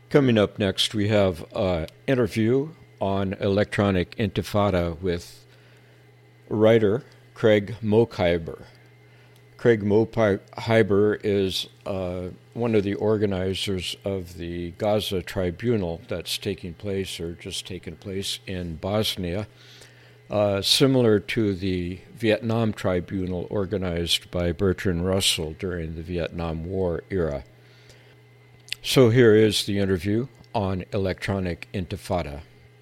Coming up next, we have an interview on electronic intifada with writer Craig Mokhiber. Craig Mokhiber is one of the organizers of the Gaza Tribunal that's taking place or just taken place in Bosnia, similar to the Vietnam Tribunal organized by Bertrand Russell during the Vietnam War era. So here is the interview on electronic intifada.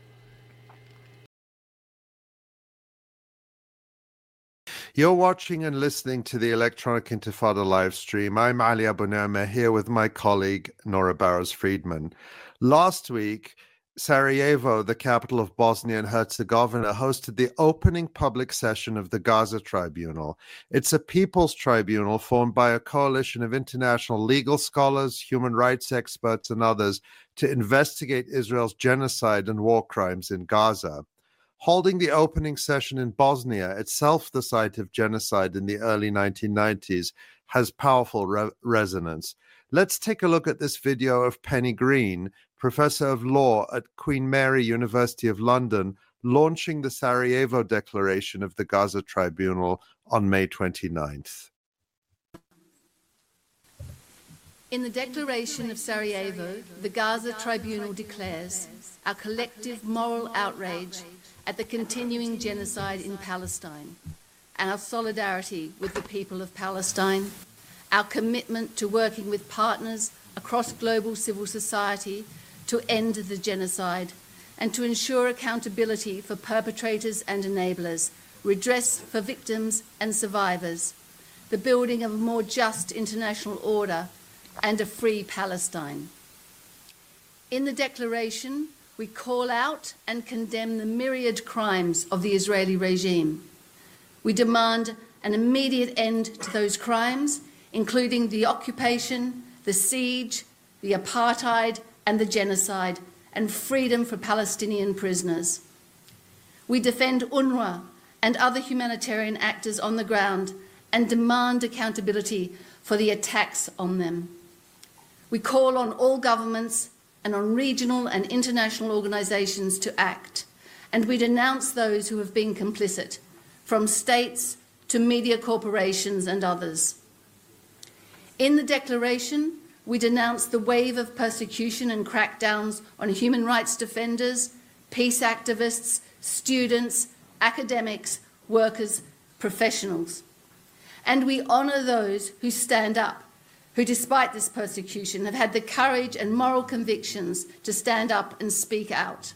You're watching and listening to the Electronic Intifada live stream. I'm Ali Abunimah here with my colleague Nora Barros-Friedman. Last week, Sarajevo, the capital of Bosnia and Herzegovina, hosted the opening public session of the Gaza Tribunal. It's a people's tribunal formed by a coalition of international legal scholars, human rights experts, and others to investigate Israel's genocide and war crimes in Gaza. Holding the opening session in Bosnia, itself the site of genocide in the early 1990s, has powerful resonance. Let's take a look at this video of Penny Green, Professor of Law at Queen Mary University of London, launching the Sarajevo Declaration of the Gaza Tribunal on May 29th. In the Declaration of Sarajevo, the Gaza Tribunal declares our collective moral outrage at the continuing genocide in Palestine, and our solidarity with the people of Palestine, our commitment to working with partners across global civil society to end the genocide and to ensure accountability for perpetrators and enablers, redress for victims and survivors, the building of a more just international order and a free Palestine. In the declaration, we call out and condemn the myriad crimes of the Israeli regime. We demand an immediate end to those crimes, including the occupation, the siege, the apartheid, and the genocide, and freedom for Palestinian prisoners. We defend UNRWA and other humanitarian actors on the ground and demand accountability for the attacks on them. We call on all governments and on regional and international organisations to act, and we denounce those who have been complicit, from states to media corporations and others. In the declaration, we denounce the wave of persecution and crackdowns on human rights defenders, peace activists, students, academics, workers, professionals. And we honour those who stand up, who despite this persecution have had the courage and moral convictions to stand up and speak out.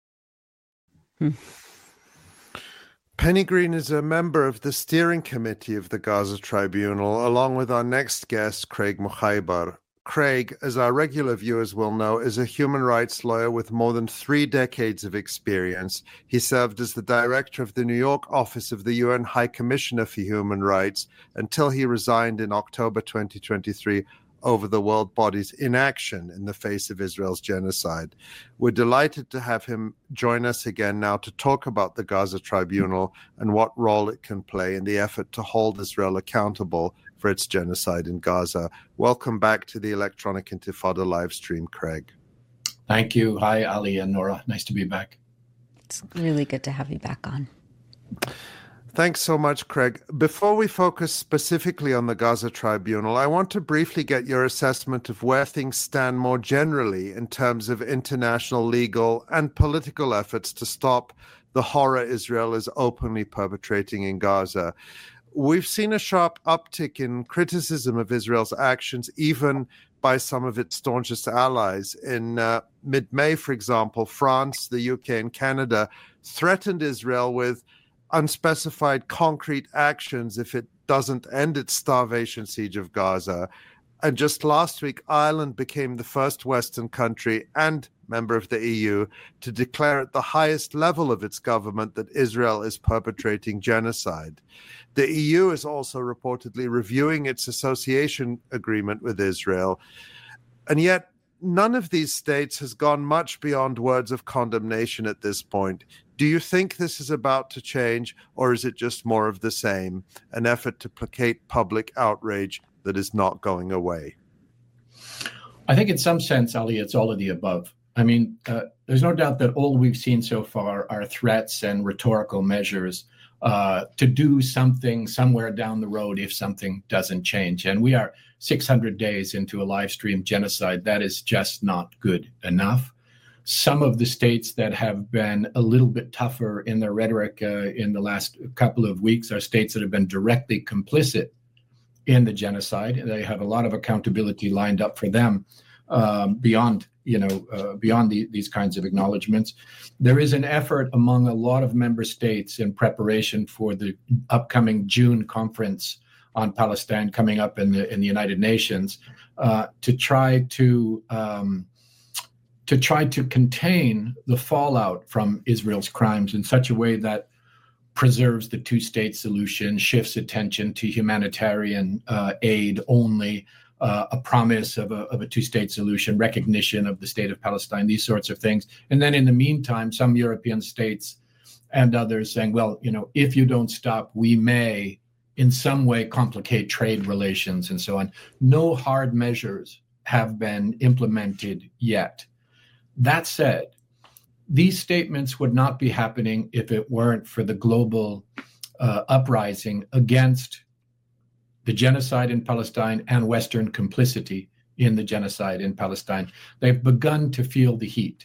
Penny Green is a member of the steering committee of the Gaza Tribunal, along with our next guest, Craig Mokhiber. Craig, as our regular viewers will know, is a human rights lawyer with more than 3 decades of experience. He served as the director of the New York office of the UN High Commissioner for Human Rights until he resigned in October 2023 over the world body's inaction in the face of Israel's genocide. We're delighted to have him join us again now to talk about the Gaza Tribunal and what role it can play in the effort to hold Israel accountable for its genocide in Gaza. Welcome back to the Electronic Intifada live stream, Craig. Thank you. Hi, Ali and Nora. Nice to be back. It's really good to have you back on. Thanks so much, Craig. Before we focus specifically on the Gaza Tribunal, I want to briefly get your assessment of where things stand more generally in terms of international legal and political efforts to stop the horror Israel is openly perpetrating in Gaza. We've seen a sharp uptick in criticism of Israel's actions, even by some of its staunchest allies. In mid-May, for example, France, the UK, and Canada threatened Israel with unspecified concrete actions if it doesn't end its starvation siege of Gaza. And just last week, Ireland became the first Western country and member of the EU to declare at the highest level of its government that Israel is perpetrating genocide. The EU is also reportedly reviewing its association agreement with Israel. And yet, none of these states has gone much beyond words of condemnation at this point. Do you think this is about to change, or is it just more of the same, an effort to placate public outrage that is not going away? I think in some sense, Ali, it's all of the above. I mean, there's no doubt that all we've seen so far are threats and rhetorical measures to do something somewhere down the road if something doesn't change. And we are 600 days into a live stream genocide. That is just not good enough. Some of the states that have been a little bit tougher in their rhetoric in the last couple of weeks are states that have been directly complicit in the genocide. They have a lot of accountability lined up for them beyond these kinds of acknowledgments. There is an effort among a lot of member states in preparation for the upcoming June conference on Palestine coming up in the United Nations to try to contain the fallout from Israel's crimes in such a way that preserves the two-state solution, shifts attention to humanitarian aid only, a promise of a two-state solution, recognition of the state of Palestine, these sorts of things. And then in the meantime, some European states and others saying, well, if you don't stop, we may in some way complicate trade relations and so on. No hard measures have been implemented yet. That said, these statements would not be happening if it weren't for the global uprising against the genocide in Palestine and Western complicity in the genocide in Palestine. They've begun to feel the heat,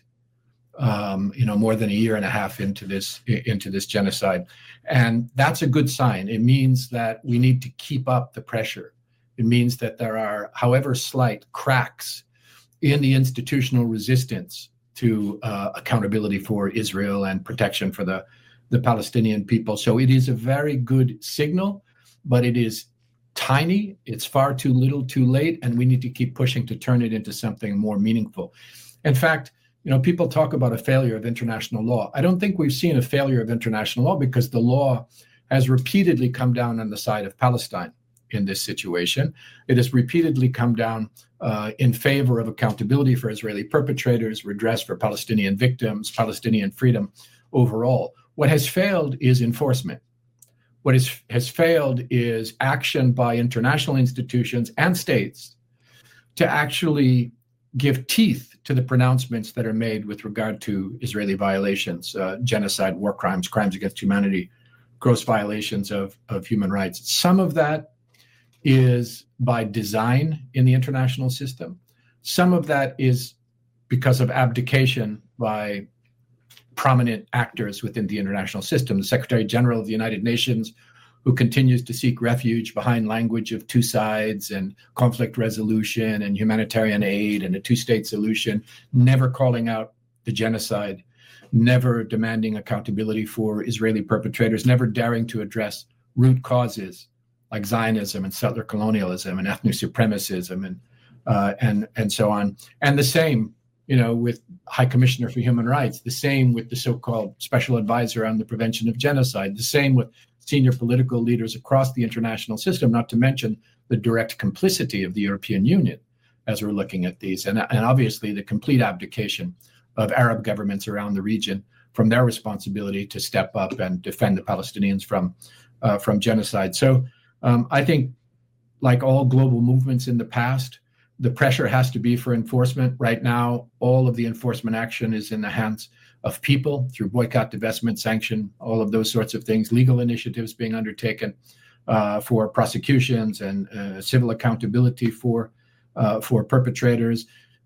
more than a year and a half into this genocide. And that's a good sign. It means that we need to keep up the pressure. It means that there are, however slight, cracks in the institutional resistance to accountability for Israel and protection for the Palestinian people. So it is a very good signal, but it is tiny. It's far too little, too late, and we need to keep pushing to turn it into something more meaningful. In fact, people talk about a failure of international law. I don't think we've seen a failure of international law because the law has repeatedly come down on the side of Palestine in this situation. It has repeatedly come down in favor of accountability for Israeli perpetrators, redress for Palestinian victims, Palestinian freedom overall. What has failed is enforcement. What has failed is action by international institutions and states to actually give teeth to the pronouncements that are made with regard to Israeli violations, genocide, war crimes, crimes against humanity, gross violations of human rights. Some of that is by design in the international system. Some of that is because of abdication by prominent actors within the international system. The Secretary General of the United Nations, who continues to seek refuge behind language of two sides and conflict resolution and humanitarian aid and a two-state solution, never calling out the genocide, never demanding accountability for Israeli perpetrators, never daring to address root causes like Zionism and settler colonialism and ethnic supremacism and so on. And the same, with High Commissioner for Human Rights, the same with the so-called Special Advisor on the Prevention of Genocide, the same with senior political leaders across the international system, not to mention the direct complicity of the European Union as we're looking at these. And obviously the complete abdication of Arab governments around the region from their responsibility to step up and defend the Palestinians from genocide. So I think, like all global movements in the past, the pressure has to be for enforcement. Right now, all of the enforcement action is in the hands of people through boycott, divestment, sanction, all of those sorts of things, legal initiatives being undertaken for prosecutions and civil accountability for perpetrators,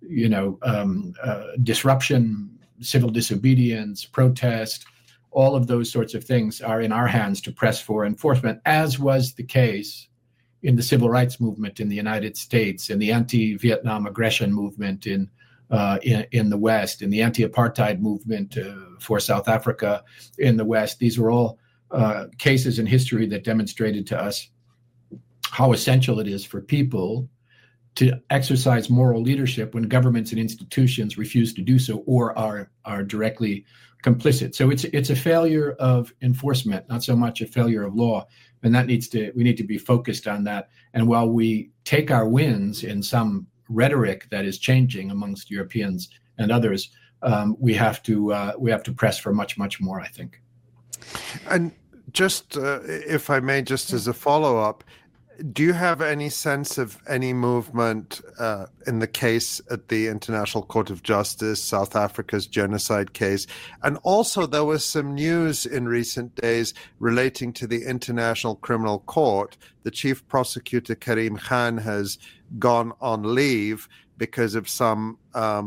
disruption, civil disobedience, protest. All of those sorts of things are in our hands to press for enforcement, as was the case in the civil rights movement in the United States, in the anti-Vietnam aggression movement in the West, in the anti-apartheid movement for South Africa in the West. These were all cases in history that demonstrated to us how essential it is for people to exercise moral leadership when governments and institutions refuse to do so or are directly complicit. So it's a failure of enforcement, not so much a failure of law, and we need to be focused on that. And while we take our wins in some rhetoric that is changing amongst Europeans and others, we have to press for much, much more, I think. And just if I may, just as a follow-up, do you have any sense of any movement in the case at the International Court of Justice, South Africa's genocide case? And also there was some news in recent days relating to the International Criminal Court. The chief prosecutor, Karim Khan, has gone on leave because of some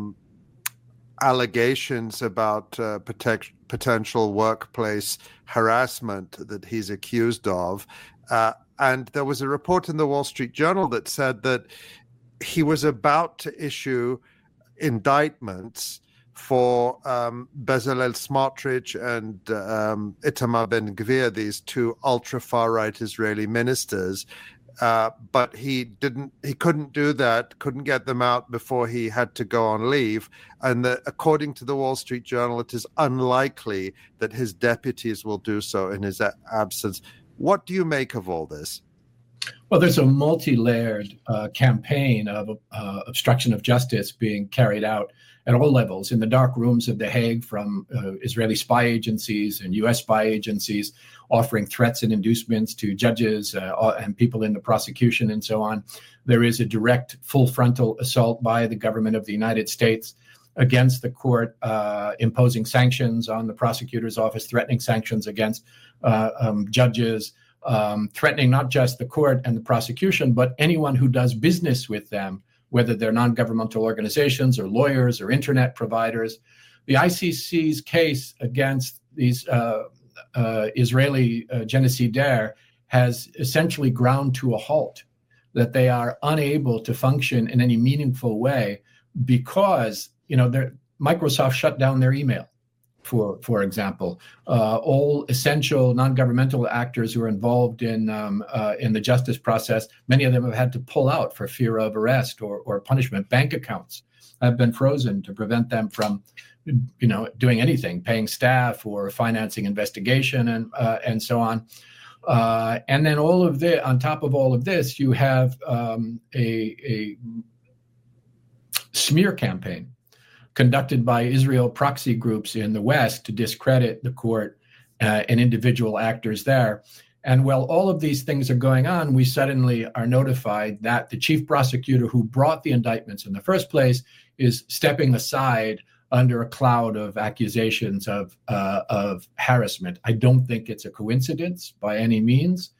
allegations about potential workplace harassment that he's accused of. And there was a report in the Wall Street Journal that said that he was about to issue indictments for Bezalel Smotrich and Itamar Ben-Gvir, these two ultra-far-right Israeli ministers. But he couldn't do that, couldn't get them out before he had to go on leave. And according to the Wall Street Journal, it is unlikely that his deputies will do so in his absence. What do you make of all this? Well, there's a multi-layered campaign of obstruction of justice being carried out at all levels in the dark rooms of The Hague from Israeli spy agencies and U.S. spy agencies offering threats and inducements to judges and people in the prosecution and so on. There is a direct full frontal assault by the government of the United States against the court, imposing sanctions on the prosecutor's office, threatening sanctions against judges, threatening not just the court and the prosecution, but anyone who does business with them, whether they're non-governmental organizations or lawyers or internet providers. The ICC's case against these Israeli genocidaires has essentially ground to a halt, that they are unable to function in any meaningful way because, Microsoft shut down their email, for example. All essential non-governmental actors who are involved in the justice process, many of them have had to pull out for fear of arrest or punishment. Bank accounts have been frozen to prevent them from, doing anything, paying staff or financing investigation and so on. And then on top of all of this, you have a smear campaign conducted by Israel proxy groups in the West to discredit the court and individual actors there. And while all of these things are going on, we suddenly are notified that the chief prosecutor who brought the indictments in the first place is stepping aside under a cloud of accusations of harassment. I don't think it's a coincidence by any means.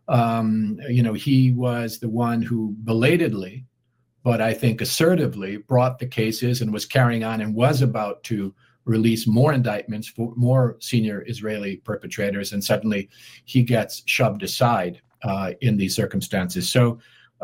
He was the one who belatedly, but I think assertively, brought the cases and was carrying on and was about to release more indictments for more senior Israeli perpetrators, and suddenly he gets shoved aside in these circumstances. So,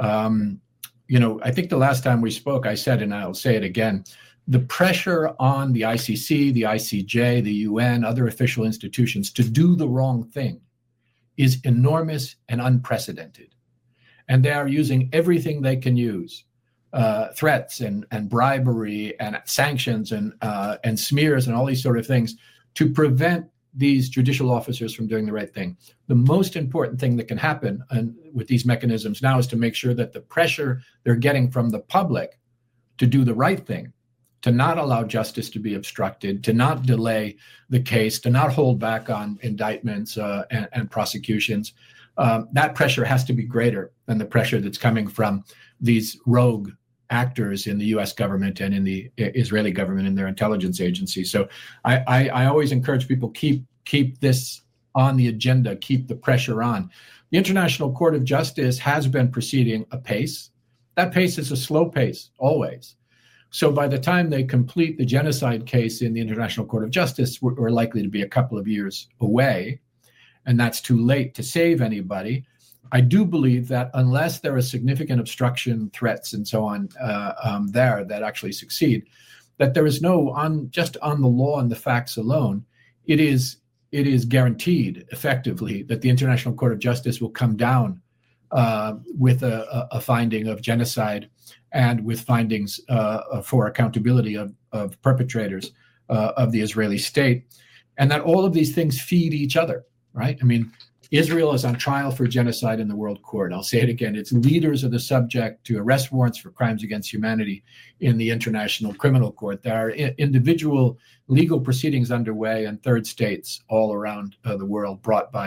I think the last time we spoke, I said, and I'll say it again, the pressure on the ICC, the ICJ, the UN, other official institutions to do the wrong thing is enormous and unprecedented. And they are using everything they can use. Threats and bribery and sanctions and smears and all these sort of things to prevent these judicial officers from doing the right thing. The most important thing that can happen with these mechanisms now is to make sure that the pressure they're getting from the public to do the right thing, to not allow justice to be obstructed, to not delay the case, to not hold back on indictments and prosecutions, that pressure has to be greater than the pressure that's coming from these rogue actors in the U.S. government and in the Israeli government and their intelligence agencies. So I always encourage people, keep this on the agenda, keep the pressure on. The International Court of Justice has been proceeding apace. That pace is a slow pace, always. So by the time they complete the genocide case in the International Court of Justice, we're likely to be a couple of years away, and that's too late to save anybody. I do believe that unless there are significant obstruction threats and so on there that actually succeed, that there is just on the law and the facts alone, it is guaranteed effectively that the International Court of Justice will come down with a finding of genocide and with findings for accountability of perpetrators of the Israeli state, and that all of these things feed each other, right? I mean, Israel is on trial for genocide in the World Court. I'll say it again. Its leaders are the subject to arrest warrants for crimes against humanity in the International Criminal Court. There are individual legal proceedings underway in third states all around the world brought by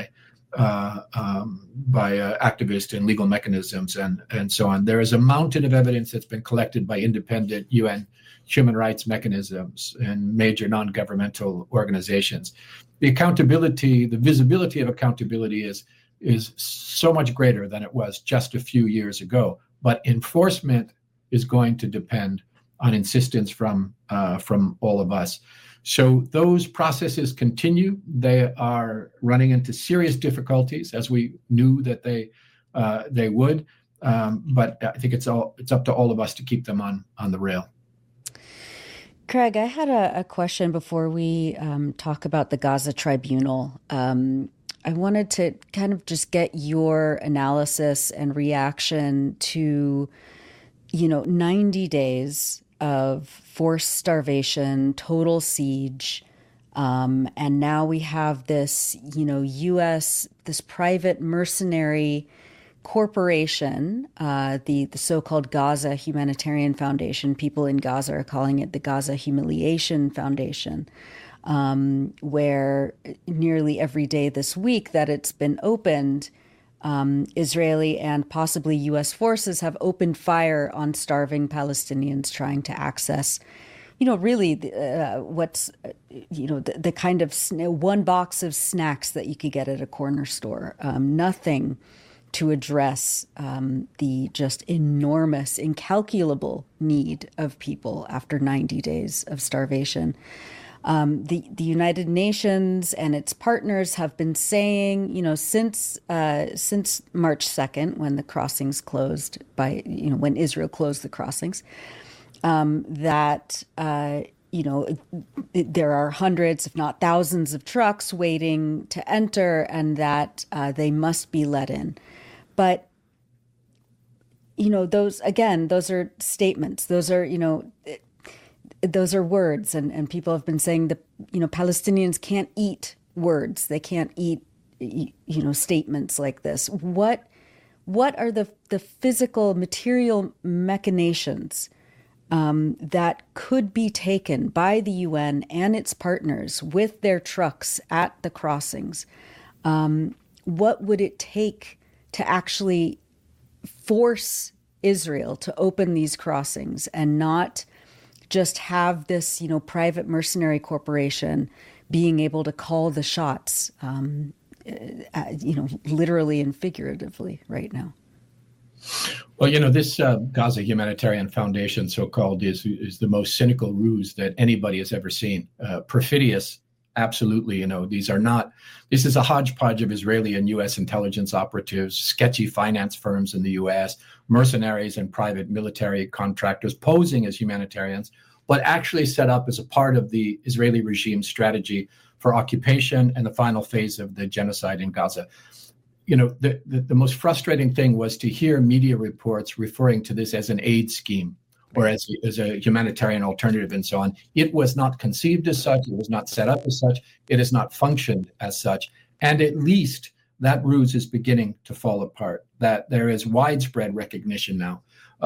activists and legal mechanisms and so on. There is a mountain of evidence that's been collected by independent UN human rights mechanisms and major non-governmental organizations. The accountability, the visibility of accountability is so much greater than it was just a few years ago. But enforcement is going to depend on insistence from all of us. So those processes continue. They are running into serious difficulties, as we knew that they would. But I think it's up to all of us to keep them on the rail. Craig, I had a question before we talk about the Gaza Tribunal. I wanted to kind of just get your analysis and reaction to, 90 days of forced starvation, total siege, and now we have this, U.S., this private mercenary corporation, the so-called Gaza Humanitarian Foundation. People in Gaza are calling it the Gaza Humiliation Foundation, where nearly every day this week that it's been opened, Israeli and possibly U.S. forces have opened fire on starving Palestinians trying to access, really what's, the kind of one box of snacks that you could get at a corner store. Nothing to address the just enormous, incalculable need of people after 90 days of starvation. The United Nations and its partners have been saying, since March 2nd, when the crossings closed when Israel closed the crossings, that there are hundreds, if not thousands, of trucks waiting to enter, and that they must be let in. But those are statements. Those are words, and people have been saying that Palestinians can't eat words. They can't eat statements like this. What are the physical material machinations that could be taken by the UN and its partners with their trucks at the crossings? What would it take to actually force Israel to open these crossings and not just have this, private mercenary corporation being able to call the shots, literally and figuratively right now? Well, this Gaza Humanitarian Foundation, so-called, is the most cynical ruse that anybody has ever seen. Perfidious, absolutely. This is a hodgepodge of Israeli and U.S. intelligence operatives, sketchy finance firms in the U.S., mercenaries and private military contractors posing as humanitarians, but actually set up as a part of the Israeli regime's strategy for occupation and the final phase of the genocide in Gaza. The most frustrating thing was to hear media reports referring to this as an aid scheme or as a humanitarian alternative and so on. It was not conceived as such. It was not set up as such. It has not functioned as such. And at least that ruse is beginning to fall apart, that there is widespread recognition now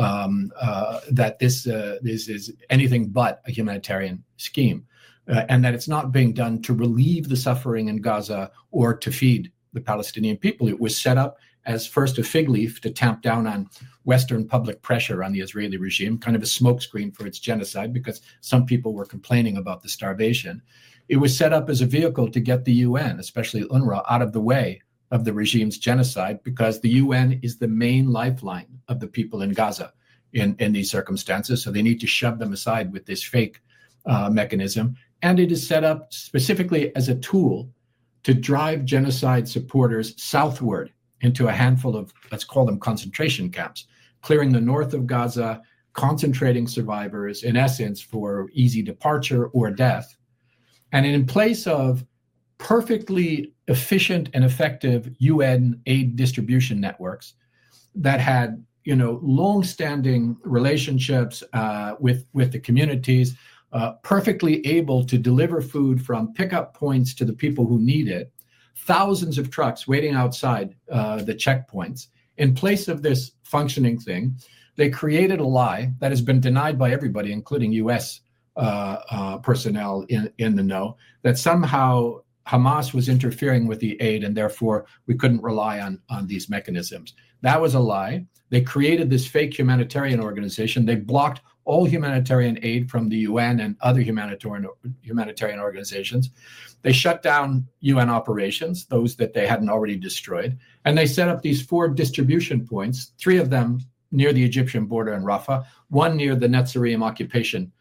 that this is anything but a humanitarian scheme, and that it's not being done to relieve the suffering in Gaza or to feed the Palestinian people. It was set up as first a fig leaf to tamp down on Western public pressure on the Israeli regime, kind of a smokescreen for its genocide, because some people were complaining about the starvation. It was set up as a vehicle to get the UN, especially UNRWA, out of the way of the regime's genocide, because the UN is the main lifeline of the people in Gaza in these circumstances. So they need to shove them aside with this fake mechanism. And it is set up specifically as a tool to drive genocide supporters southward into a handful of, let's call them, concentration camps, clearing the north of Gaza, concentrating survivors, in essence, for easy departure or death. And in place of perfectly efficient and effective UN aid distribution networks that had, long-standing relationships with the communities, perfectly able to deliver food from pickup points to the people who need it, thousands of trucks waiting outside the checkpoints. In place of this functioning thing, they created a lie that has been denied by everybody, including U.S. Personnel in the know, that somehow Hamas was interfering with the aid, and therefore we couldn't rely on these mechanisms. That was a lie. They created this fake humanitarian organization. They blocked all humanitarian aid from the UN and other humanitarian organizations. They shut down UN operations, those that they hadn't already destroyed. And they set up these 4 distribution points, 3 of them near the Egyptian border in Rafah, 1 near the Netzarim occupation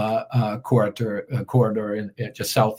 corridor just south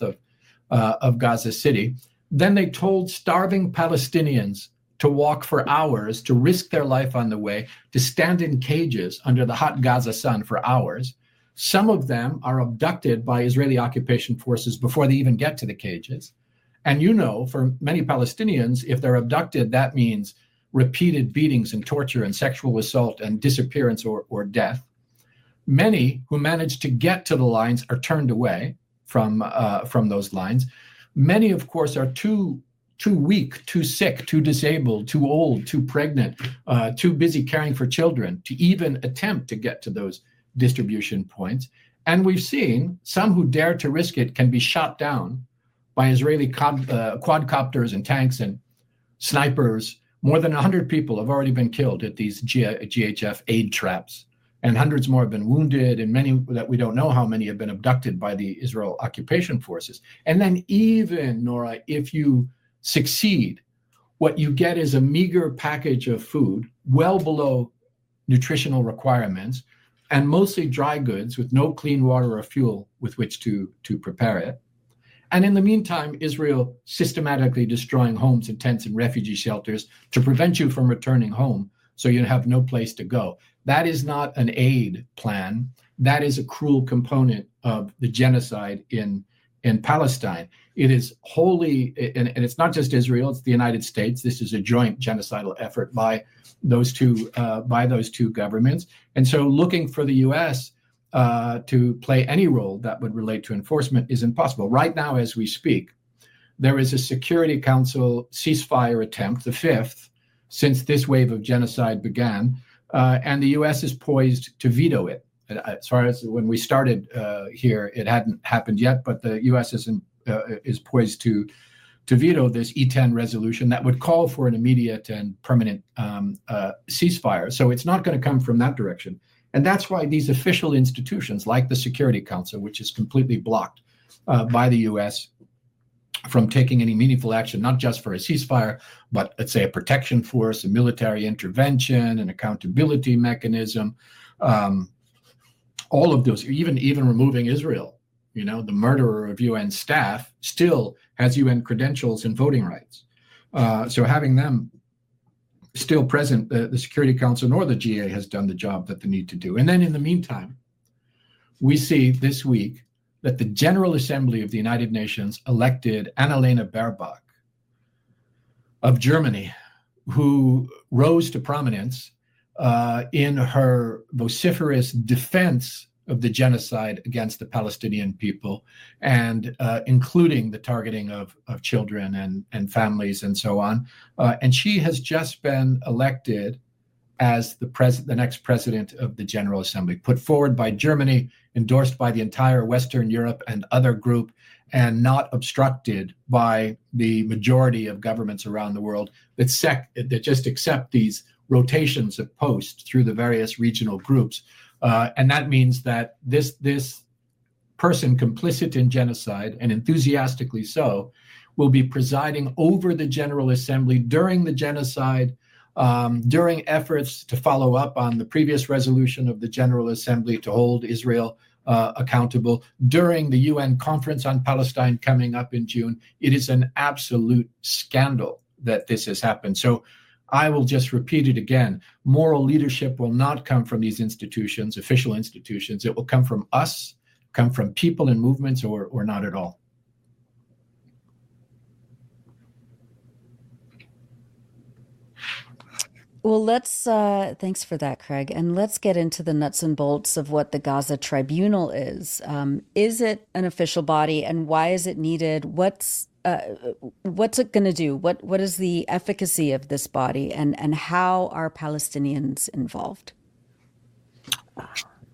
of Gaza City. Then they told starving Palestinians to walk for hours, to risk their life on the way, to stand in cages under the hot Gaza sun for hours. Some of them are abducted by Israeli occupation forces before they even get to the cages. And for many Palestinians, if they're abducted, that means repeated beatings and torture and sexual assault and disappearance or death. Many who manage to get to the lines are turned away from those lines. Many, of course, are too weak, too sick, too disabled, too old, too pregnant, too busy caring for children to even attempt to get to those distribution points. And we've seen some who dare to risk it can be shot down by Israeli quadcopters and tanks and snipers. More than 100 people have already been killed at these GHF aid traps, and hundreds more have been wounded, and many that we don't know how many have been abducted by the Israel occupation forces. And then even, Nora, if you succeed, what you get is a meager package of food, well below nutritional requirements, and mostly dry goods with no clean water or fuel with which to prepare it. And in the meantime, Israel systematically destroying homes and tents and refugee shelters to prevent you from returning home, so you have no place to go. That is not an aid plan. That is a cruel component of the genocide in Palestine. It is wholly, and it's not just Israel, it's the United States. This is a joint genocidal effort by those two governments. And so looking for the U.S. To play any role that would relate to enforcement is impossible. Right now, as we speak, there is a Security Council ceasefire attempt, the 5th, since this wave of genocide began, and the U.S. is poised to veto it. As far as when we started here, it hadn't happened yet, but the U.S. is poised to veto this E10 resolution that would call for an immediate and permanent ceasefire. So it's not going to come from that direction. And that's why these official institutions like the Security Council, which is completely blocked by the U.S. from taking any meaningful action, not just for a ceasefire, but let's say a protection force, a military intervention, an accountability mechanism, all of those, even removing Israel, the murderer of UN staff still has UN credentials and voting rights. So having them still present, the Security Council nor the GA has done the job that they need to do. And then in the meantime, we see this week that the General Assembly of the United Nations elected Annalena Baerbock of Germany, who rose to prominence in her vociferous defense of the genocide against the Palestinian people, and including the targeting of children and families and so on. And she has just been elected as the next president of the General Assembly, put forward by Germany, endorsed by the entire Western Europe and other group, and not obstructed by the majority of governments around the world that just accept these rotations of posts through the various regional groups. And that means that this person complicit in genocide, and enthusiastically so, will be presiding over the General Assembly during the genocide, during efforts to follow up on the previous resolution of the General Assembly to hold Israel accountable, during the UN Conference on Palestine coming up in June. It is an absolute scandal that this has happened. So I will just repeat it again. Moral leadership will not come from these institutions, official institutions. It will come from us, come from people and movements, or not at all. Well, thanks for that, Craig. And let's get into the nuts and bolts of what the Gaza Tribunal is. Is it an official body, and why is it needed? What's it going to do? What is the efficacy of this body, and how are Palestinians involved?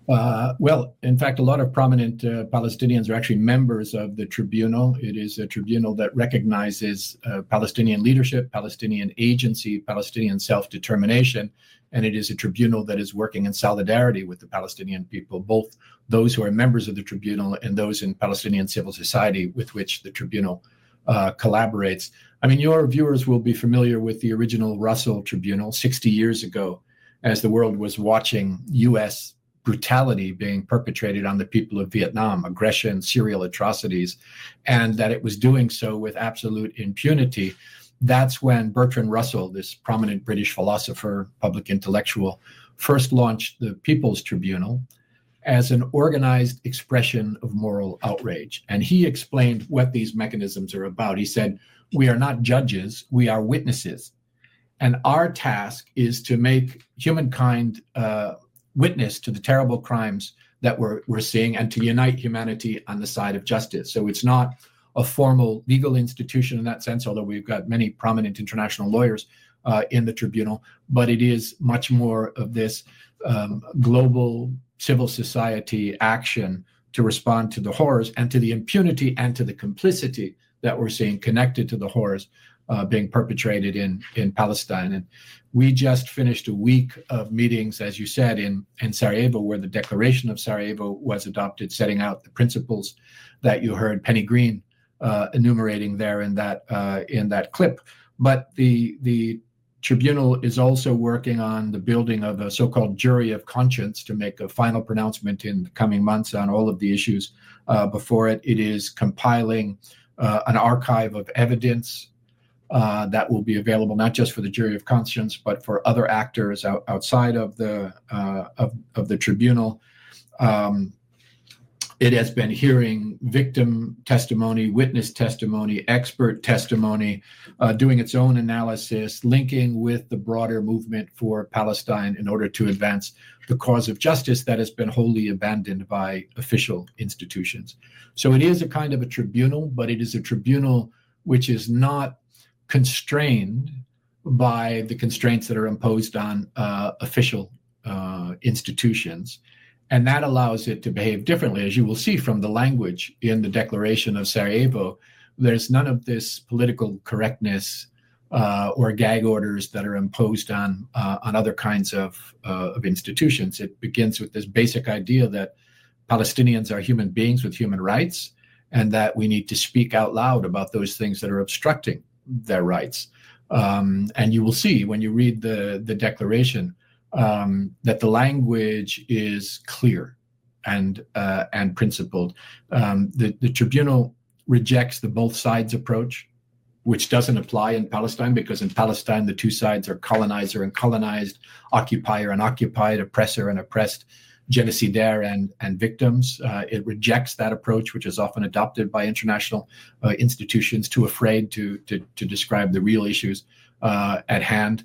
Well, in fact, a lot of prominent Palestinians are actually members of the tribunal. It is a tribunal that recognizes Palestinian leadership, Palestinian agency, Palestinian self-determination, and it is a tribunal that is working in solidarity with the Palestinian people, both those who are members of the tribunal and those in Palestinian civil society with which the tribunal collaborates. I mean, your viewers will be familiar with the original Russell Tribunal 60 years ago, as the world was watching U.S. brutality being perpetrated on the people of Vietnam, aggression, serial atrocities, and that it was doing so with absolute impunity. That's when Bertrand Russell, this prominent British philosopher, public intellectual, first launched the People's Tribunal as an organized expression of moral outrage. And he explained what these mechanisms are about. He said, we are not judges, we are witnesses. And our task is to make humankind witness to the terrible crimes that we're seeing and to unite humanity on the side of justice. So it's not a formal legal institution in that sense, although we've got many prominent international lawyers in the tribunal, but it is much more of this global civil society action to respond to the horrors and to the impunity and to the complicity that we're seeing connected to the horrors being perpetrated in Palestine. And we just finished a week of meetings, as you said, in Sarajevo, where the Declaration of Sarajevo was adopted, setting out the principles that you heard Penny Green enumerating there in that clip. But the tribunal is also working on the building of a so-called jury of conscience to make a final pronouncement in the coming months on all of the issues before it. It is compiling an archive of evidence that will be available not just for the jury of conscience, but for other actors outside of the tribunal. It has been hearing victim testimony, witness testimony, expert testimony, doing its own analysis, linking with the broader movement for Palestine in order to advance the cause of justice that has been wholly abandoned by official institutions. So it is a kind of a tribunal, but it is a tribunal which is not constrained by the constraints that are imposed on official institutions. And that allows it to behave differently, as you will see from the language in the Declaration of Sarajevo. There's none of this political correctness or gag orders that are imposed on other kinds of institutions. It begins with this basic idea that Palestinians are human beings with human rights, and that we need to speak out loud about those things that are obstructing their rights. And you will see when you read the Declaration that the language is clear and principled. The tribunal rejects the both sides approach, which doesn't apply in Palestine, because in Palestine the two sides are colonizer and colonized, occupier and occupied, oppressor and oppressed, genocidaire and victims. It rejects that approach, which is often adopted by international institutions, too afraid to describe the real issues at hand.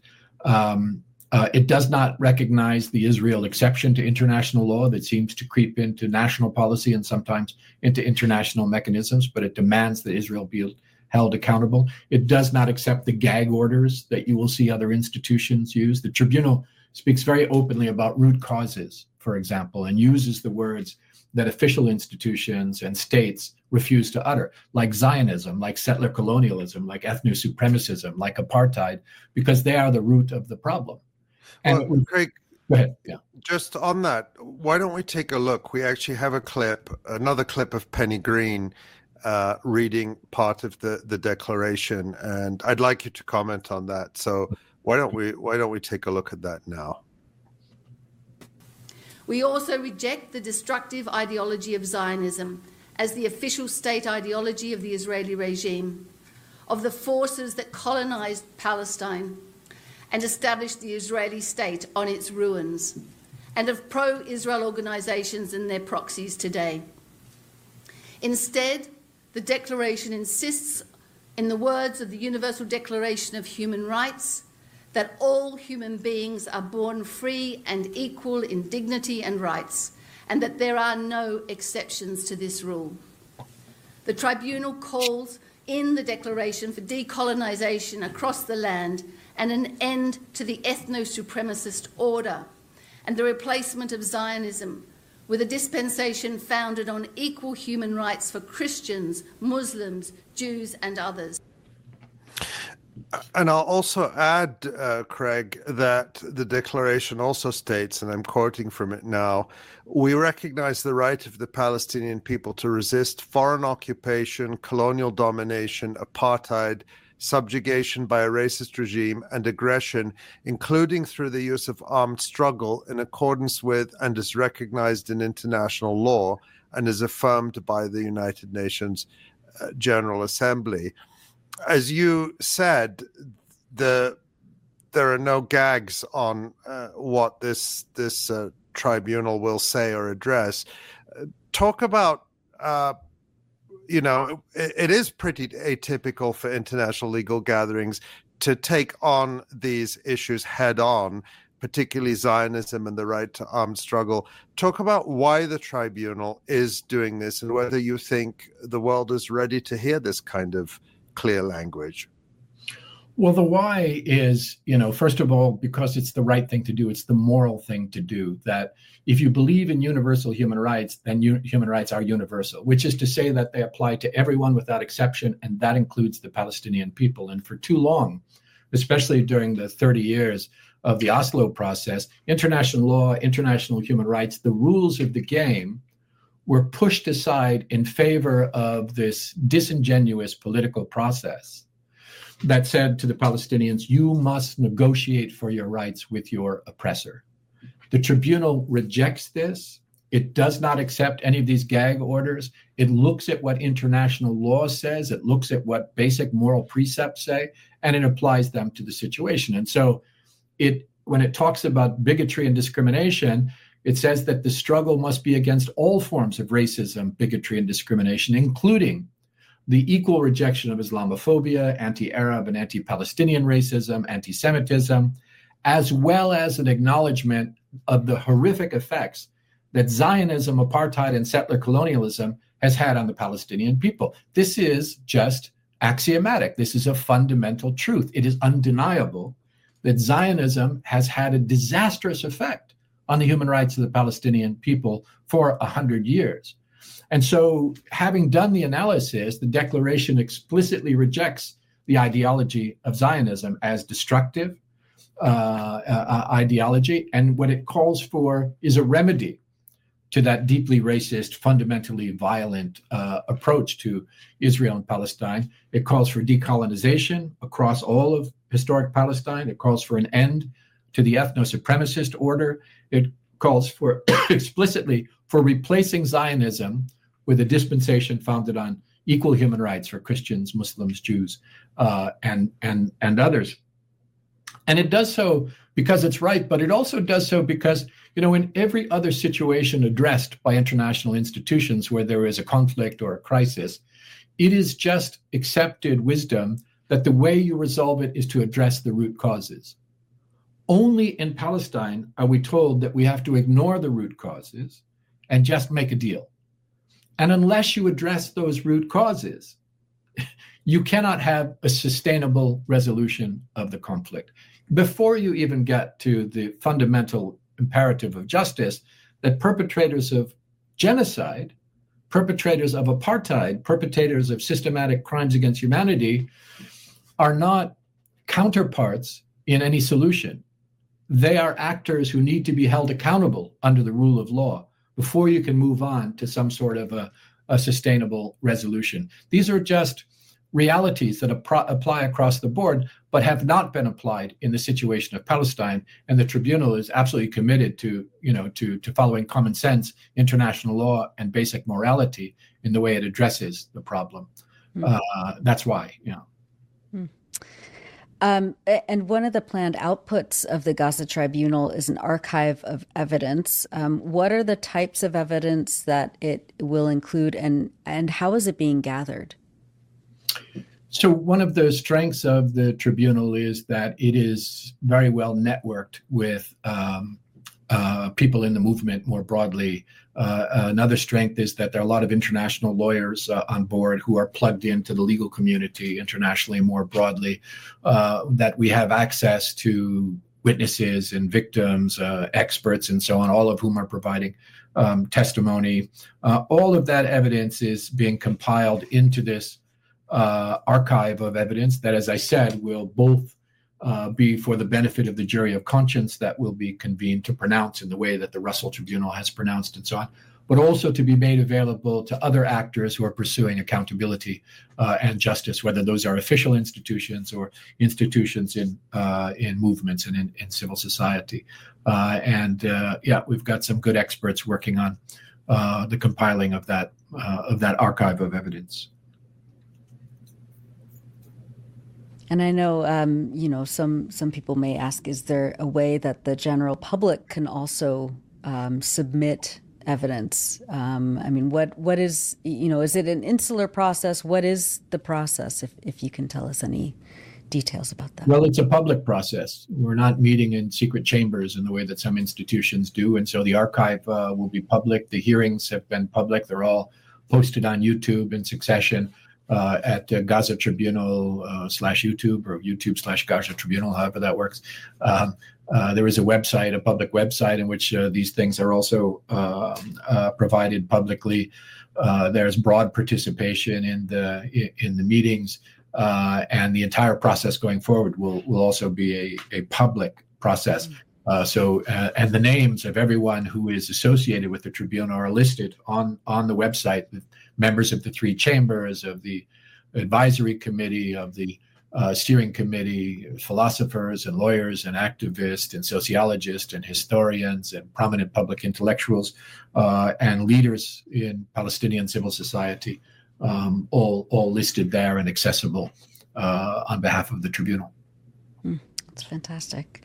It does not recognize the Israel exception to international law that seems to creep into national policy and sometimes into international mechanisms, but it demands that Israel be held accountable. It does not accept the gag orders that you will see other institutions use. The tribunal speaks very openly about root causes, for example, and uses the words that official institutions and states refuse to utter, like Zionism, like settler colonialism, like ethno-supremacism, like apartheid, because they are the root of the problem. And well, Craig, go ahead. Yeah. Just on that, why don't we take a look? We actually have another clip of Penny Green reading part of the declaration, and I'd like you to comment on that. So why don't we take a look at that now? We also reject the destructive ideology of Zionism as the official state ideology of the Israeli regime, of the forces that colonized Palestine and established the Israeli state on its ruins, and of pro-Israel organizations and their proxies today. Instead, the Declaration insists, in the words of the Universal Declaration of Human Rights, that all human beings are born free and equal in dignity and rights, and that there are no exceptions to this rule. The Tribunal calls in the Declaration for decolonization across the land and an end to the ethno-supremacist order and the replacement of Zionism with a dispensation founded on equal human rights for Christians, Muslims, Jews, and others. And I'll also add, Craig, that the declaration also states, and I'm quoting from it now, we recognize the right of the Palestinian people to resist foreign occupation, colonial domination, apartheid, subjugation by a racist regime, and aggression, including through the use of armed struggle in accordance with and is recognized in international law and is affirmed by the United Nations General Assembly. As you said, there are no gags on what this tribunal will say or address. Talk about, it is pretty atypical for international legal gatherings to take on these issues head on, particularly Zionism and the right to armed struggle. Talk about why the tribunal is doing this and whether you think the world is ready to hear this kind of clear language. Well, the why is, first of all, because it's the right thing to do. It's the moral thing to do. That if you believe in universal human rights, then human rights are universal, which is to say that they apply to everyone without exception, and that includes the Palestinian people. And for too long, especially during the 30 years of the Oslo process, international law, international human rights, the rules of the game were pushed aside in favor of this disingenuous political process that said to the Palestinians, you must negotiate for your rights with your oppressor. The tribunal rejects this. It does not accept any of these gag orders. It looks at what international law says. It looks at what basic moral precepts say, and it applies them to the situation. And so when it talks about bigotry and discrimination, it says that the struggle must be against all forms of racism, bigotry, and discrimination, including the equal rejection of Islamophobia, anti-Arab and anti-Palestinian racism, anti-Semitism, as well as an acknowledgement of the horrific effects that Zionism, apartheid, and settler colonialism has had on the Palestinian people. This is just axiomatic. This is a fundamental truth. It is undeniable that Zionism has had a disastrous effect on the human rights of the Palestinian people for 100 years. And so, having done the analysis, the declaration explicitly rejects the ideology of Zionism as destructive ideology. And what it calls for is a remedy to that deeply racist, fundamentally violent approach to Israel and Palestine. It calls for decolonization across all of historic Palestine. It calls for an end to the ethno-supremacist order. It calls for explicitly for replacing Zionism with a dispensation founded on equal human rights for Christians, Muslims, Jews, and others. And it does so because it's right, but it also does so because, in every other situation addressed by international institutions where there is a conflict or a crisis, it is just accepted wisdom that the way you resolve it is to address the root causes. Only in Palestine are we told that we have to ignore the root causes and just make a deal. And unless you address those root causes, you cannot have a sustainable resolution of the conflict. Before you even get to the fundamental imperative of justice, that perpetrators of genocide, perpetrators of apartheid, perpetrators of systematic crimes against humanity are not counterparts in any solution. They are actors who need to be held accountable under the rule of law before you can move on to some sort of a sustainable resolution. These are just realities that apply across the board, but have not been applied in the situation of Palestine. And the tribunal is absolutely committed to following common sense, international law, and basic morality in the way it addresses the problem. That's why, And one of the planned outputs of the Gaza Tribunal is an archive of evidence. What are the types of evidence that it will include, and how is it being gathered? So one of the strengths of the tribunal is that it is very well networked with people in the movement more broadly. Another strength is that there are a lot of international lawyers on board who are plugged into the legal community internationally more broadly, that we have access to witnesses and victims, experts, and so on, all of whom are providing testimony. All of that evidence is being compiled into this archive of evidence that, as I said, will both be for the benefit of the jury of conscience that will be convened to pronounce in the way that the Russell Tribunal has pronounced and so on, but also to be made available to other actors who are pursuing accountability and justice, whether those are official institutions or institutions in movements and in civil society. We've got some good experts working on the compiling of that archive of evidence. And I know, some people may ask, is there a way that the general public can also submit evidence? What is, is it an insular process? What is the process, if you can tell us any details about that? Well, it's a public process. We're not meeting in secret chambers in the way that some institutions do. And so the archive will be public. The hearings have been public. They're all posted on YouTube in succession. At Gaza Tribunal /YouTube or YouTube/Gaza Tribunal, however that works. There is a website, a public website, in which these things are also provided publicly. There's broad participation in the meetings, and the entire process going forward will also be a public process. And the names of everyone who is associated with the tribunal are listed on the website. Members of the three chambers, of the advisory committee, of the steering committee, philosophers and lawyers and activists and sociologists and historians and prominent public intellectuals and leaders in Palestinian civil society, all listed there and accessible on behalf of the tribunal. That's fantastic.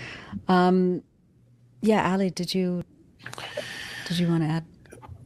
Ali, did you want to add?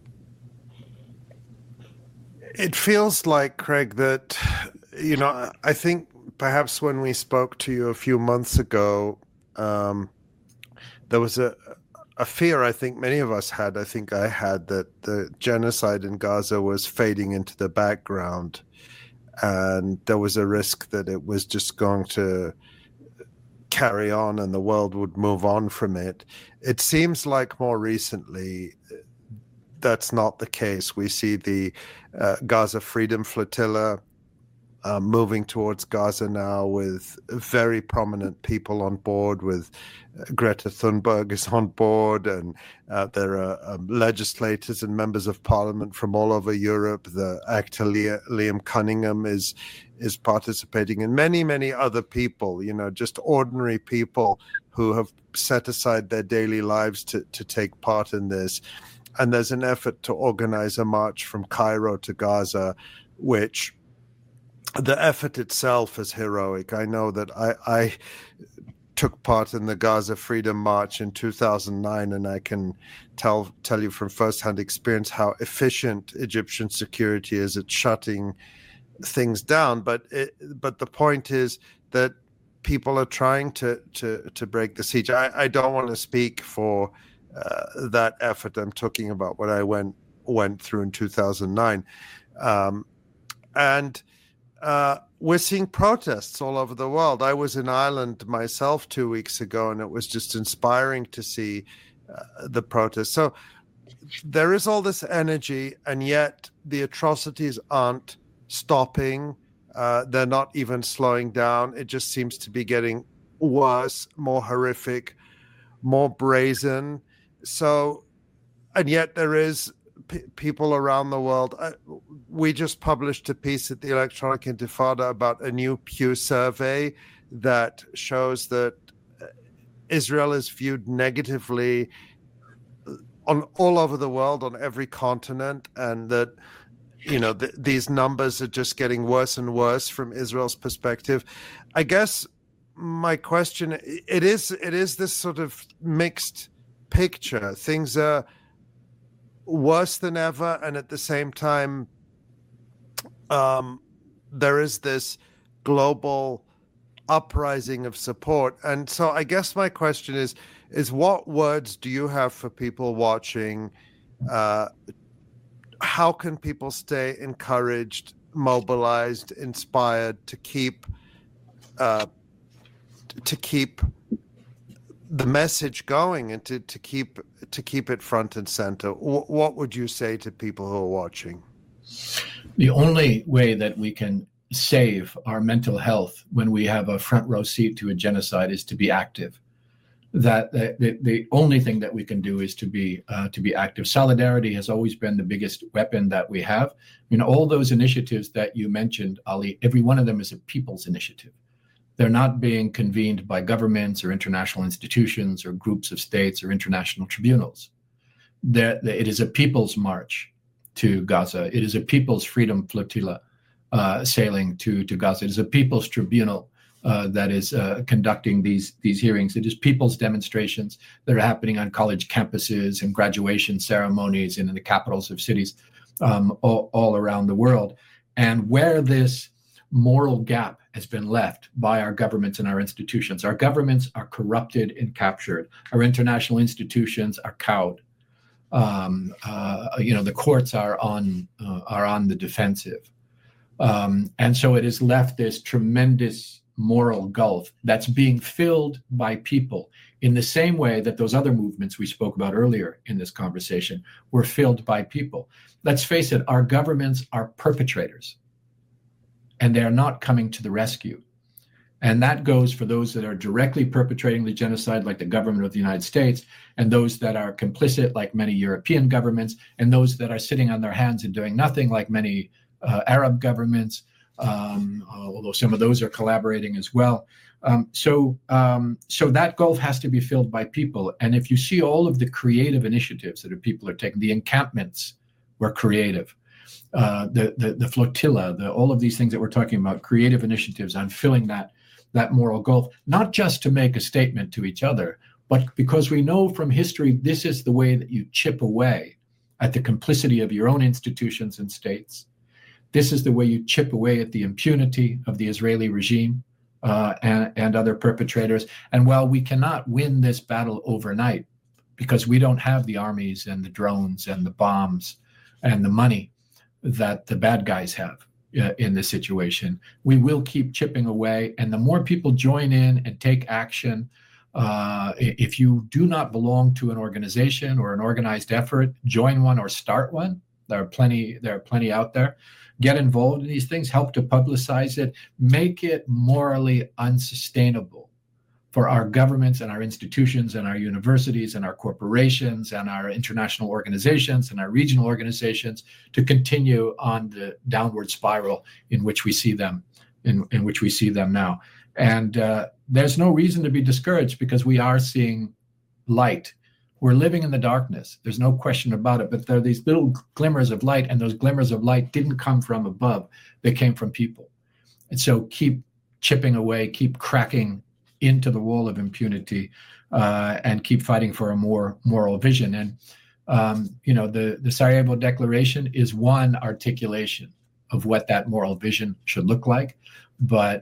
It feels like, Craig, that, I think perhaps when we spoke to you a few months ago, there was a fear I think many of us had, I think I had, that the genocide in Gaza was fading into the background, and there was a risk that it was just going to carry on and the world would move on from it. It seems like more recently that's not the case. We see the Gaza Freedom Flotilla moving towards Gaza now with very prominent people on board, with Greta Thunberg is on board, and there are legislators and members of parliament from all over Europe. The actor Liam Cunningham is participating, and many, many other people, just ordinary people who have set aside their daily lives to take part in this. And there's an effort to organize a march from Cairo to Gaza, which the effort itself is heroic. I know that I took part in the Gaza Freedom March in 2009, and I can tell you from firsthand experience how efficient Egyptian security is at shutting things down. But the point is that people are trying to break the siege. I don't want to speak for that effort. I'm talking about what I went through in 2009, and we're seeing protests all over the world. I was in Ireland myself 2 weeks ago, and it was just inspiring to see the protests. So there is all this energy, and yet the atrocities aren't stopping. They're not even slowing down. It just seems to be getting worse, more horrific, more brazen. So, and yet there is people around the world. We just published a piece at the Electronic Intifada about a new Pew survey that shows that Israel is viewed negatively on all over the world, on every continent, and that these numbers are just getting worse and worse from Israel's perspective. I guess my question, it is this sort of mixed picture. Things are worse than ever, and at the same time there is this global uprising of support. And so I guess my question is what words do you have for people watching? How can people stay encouraged, mobilized, inspired to keep the message going and to keep it front and center? What would you say to people who are watching? The only way that we can save our mental health when we have a front row seat to a genocide is to be active. That the only thing that we can do is to be active. Solidarity has always been the biggest weapon that we have. All those initiatives that you mentioned, Ali, every one of them is a people's initiative. They're not being convened by governments or international institutions or groups of states or international tribunals. It is a people's march to Gaza. It is a people's freedom flotilla sailing to Gaza. It is a people's tribunal that is conducting these hearings. It is people's demonstrations that are happening on college campuses and graduation ceremonies and in the capitals of cities all around the world. And where this moral gap has been left by our governments and our institutions. Our governments are corrupted and captured. Our international institutions are cowed. The courts are on the defensive. And so it has left this tremendous moral gulf that's being filled by people in the same way that those other movements we spoke about earlier in this conversation were filled by people. Let's face it, our governments are perpetrators, and they are not coming to the rescue. And that goes for those that are directly perpetrating the genocide, like the government of the United States, and those that are complicit, like many European governments, and those that are sitting on their hands and doing nothing, like many Arab governments, although some of those are collaborating as well. So that gulf has to be filled by people. And if you see all of the creative initiatives that people are taking, the encampments were creative. The flotilla, all of these things that we're talking about, creative initiatives on filling that moral gulf, not just to make a statement to each other, but because we know from history, this is the way that you chip away at the complicity of your own institutions and states. This is the way you chip away at the impunity of the Israeli regime and other perpetrators. And while we cannot win this battle overnight, because we don't have the armies and the drones and the bombs and the money that the bad guys have in this situation, we will keep chipping away. And the more people join in and take action, if you do not belong to an organization or an organized effort, join one or start one. There are plenty out there. Get involved in these things, help to publicize it, make it morally unsustainable for our governments and our institutions and our universities and our corporations and our international organizations and our regional organizations to continue on the downward spiral in which we see them, in which we see them now. And there's no reason to be discouraged because we are seeing light. We're living in the darkness. There's no question about it. But there are these little glimmers of light, and those glimmers of light didn't come from above. They came from people. And so keep chipping away, keep cracking into the wall of impunity, and keep fighting for a more moral vision. And, the Sarajevo Declaration is one articulation of what that moral vision should look like. But,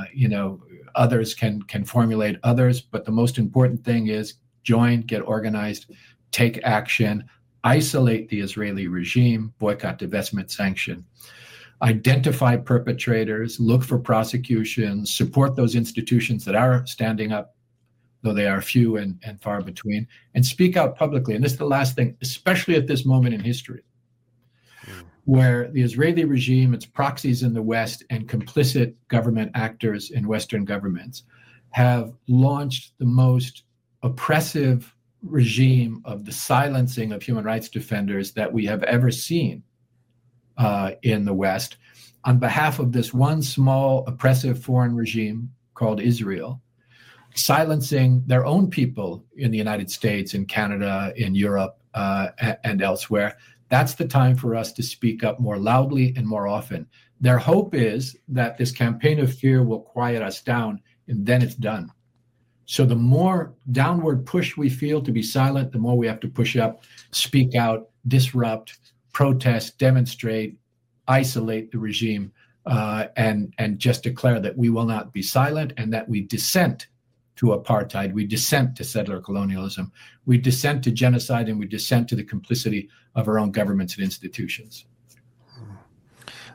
others can formulate others. But the most important thing is join, get organized, take action, isolate the Israeli regime, boycott, divestment, sanction, identify perpetrators, look for prosecutions, support those institutions that are standing up, though they are few and far between, and speak out publicly. And this is the last thing, especially at this moment in history, where the Israeli regime, its proxies in the West, and complicit government actors in Western governments have launched the most oppressive regime of the silencing of human rights defenders that we have ever seen in the West on behalf of this one small oppressive foreign regime called Israel, silencing their own people in the United States, in Canada, in Europe, and elsewhere. That's the time for us to speak up more loudly and more often. Their hope is that this campaign of fear will quiet us down, and then it's done. So the more downward push we feel to be silent, the more we have to push up, speak out, disrupt, protest, demonstrate, isolate the regime, and just declare that we will not be silent and that we dissent to apartheid, we dissent to settler colonialism, we dissent to genocide, and we dissent to the complicity of our own governments and institutions.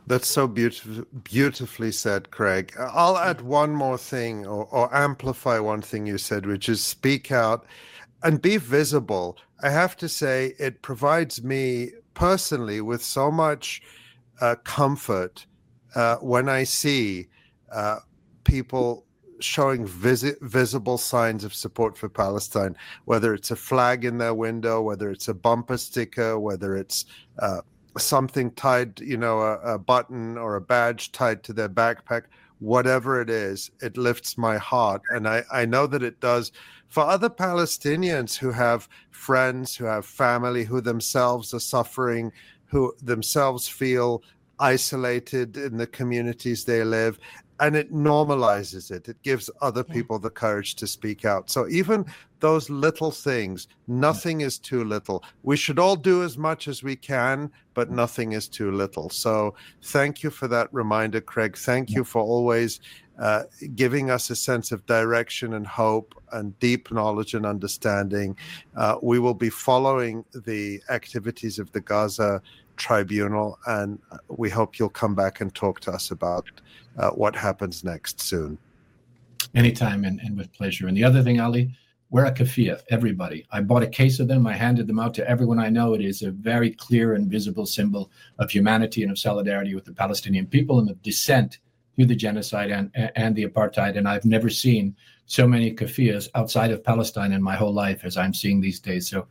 That's so beautifully said, Craig. I'll add one more thing, or amplify one thing you said, which is speak out and be visible. I have to say, it provides me personally with so much comfort when I see people showing visible signs of support for Palestine, whether it's a flag in their window, whether it's a bumper sticker, whether it's something tied, a button or a badge tied to their backpack, whatever it is, it lifts my heart. And I know that it does for other Palestinians who have friends, who have family, who themselves are suffering, who themselves feel isolated in the communities they live. And it normalizes it. It gives other people the courage to speak out. So even those little things, nothing is too little. We should all do as much as we can, but nothing is too little. So thank you for that reminder, Craig. Thank you for always giving us a sense of direction and hope and deep knowledge and understanding. We will be following the activities of the Gaza Tribunal, and we hope you'll come back and talk to us about what happens next soon. Anytime, and with pleasure. And the other thing, Ali, wear a keffiyeh, everybody. I bought a case of them. I handed them out to everyone I know. It is a very clear and visible symbol of humanity and of solidarity with the Palestinian people and of dissent through the genocide and the apartheid. And I've never seen so many keffiyehs outside of Palestine in my whole life as I'm seeing these days. So,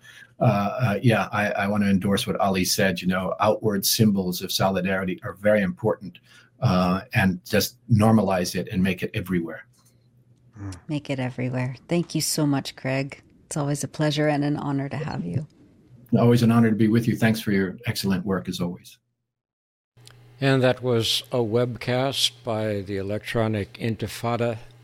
I want to endorse what Ali said. Outward symbols of solidarity are very important. And just normalize it and make it everywhere. Make it everywhere. Thank you so much, Craig. It's always a pleasure and an honor to have you. Always an honor to be with you. Thanks for your excellent work as always. And that was a webcast by the Electronic Intifada